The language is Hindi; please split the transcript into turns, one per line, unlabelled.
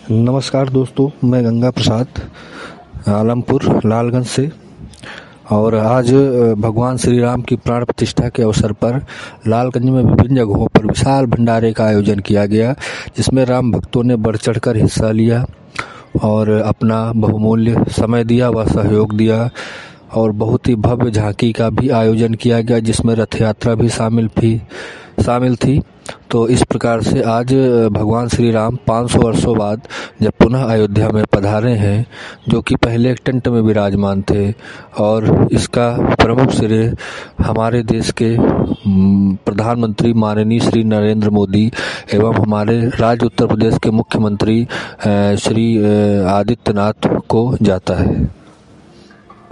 नमस्कार दोस्तों, मैं गंगा प्रसाद आलमपुर लालगंज से। और आज भगवान श्री राम की प्राण प्रतिष्ठा के अवसर पर लालगंज में विभिन्न जगहों पर विशाल भंडारे का आयोजन किया गया, जिसमें राम भक्तों ने बढ़ चढ़कर हिस्सा लिया और अपना बहुमूल्य समय दिया व सहयोग दिया। और बहुत ही भव्य झांकी का भी आयोजन किया गया, जिसमें रथ यात्रा भी शामिल थी। तो इस प्रकार से आज भगवान श्री राम 500 वर्षों बाद जब पुनः अयोध्या में पधारे हैं, जो कि पहले एक टेंट में विराजमान थे, और इसका प्रमुख श्रेय हमारे देश के प्रधानमंत्री माननीय श्री नरेंद्र मोदी एवं हमारे राज्य उत्तर प्रदेश के मुख्यमंत्री श्री आदित्यनाथ को जाता है।